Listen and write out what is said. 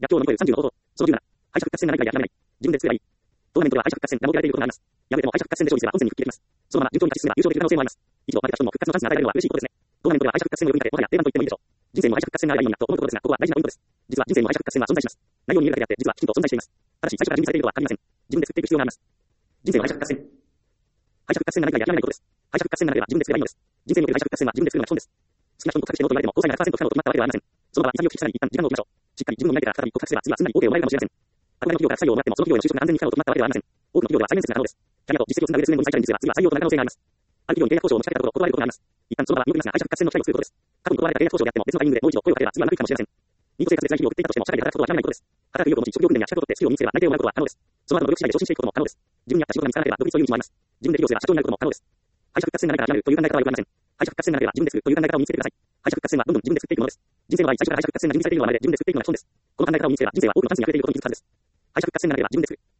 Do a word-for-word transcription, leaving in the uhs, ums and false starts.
逆境を乗り越えるさんじゅうの方法。そのじゅうなな、敗者復活戦ならいくらや諦めない。自分で作ればいい。トーナメントでは敗者復活戦、名も知られていることがあります。敗れても敗者復活戦で勝利すれば本戦に復帰できます。そのまま順調に勝ち進めば優勝できる可能性もあります。一度負けた人にも復活のチャンスが与えられるのは嬉しいことですね。トーナメントでは敗者復活戦の呼びかけ、もはや定番と言ってもいいでしょう。人生も敗者復活戦ならいいのになと思うところですが、ここは大事なポイントです。実は人生も敗者復活戦は存在します。内容に見えるだけであって、実はきちんと存在しています。ただし、最初から準備されているとは限りません。自分で作っていく必要があります。人生の敗者復活戦。敗者復活戦ならいくらや諦めないことです。敗者復活戦ならば自分で作ればいいのです。人生における敗者復活戦は自分で作るのが基本です。好きな人に告白してもと言われても、交際がひゃくパーセント不可能と決まったわけではありません。その場は潔くさらに一旦時間を置きましょう。しっかり自分の磨いてから再び告白すれば次はすんなり OK をもらえるかもしれません。憧れの企業から採用をもらっても、その企業への就職が安全に不可能と決まったわけではありません。多くの企業では最面接が可能です。キャリアと実績をつなげる数年後に再チャレンジすれば次は採用となる可能性があります。ある企業に契約交渉を持ちかけたところ断れることがあります。一旦その場は見送りますが、敗者復活戦の機会を作ることです。過去に断られた契約交渉であっても別のタイミングでもう一度声をかければ次はうまくいくかもしれません。ニート生活で在企業を送っていたとしても社会で働くことは諦めないことです。働く意欲を持ち、職業訓練や資格を取ってスキルを身につければ内定をもらうことは可能です。その後の努力次第で昇進していくことも可能です。自分に合った仕事が見つからなければ独立という道もあります。自分で企業すれば社長になることも可能です。敗者復活戦ならいくら諦めるという考え方はよくありません。敗者復活戦ならば自分で作るという考え方を身につけてください。敗者復活戦はどんどん自分で作っていくものです。人生の場合、最初から敗者復活戦が準備されているのはまるで自分で作っていくのが基本です。この考え方を身につければ人生は多くのチャンスに溢れていることに気づくはずです。敗者復活戦ならば自分で作る。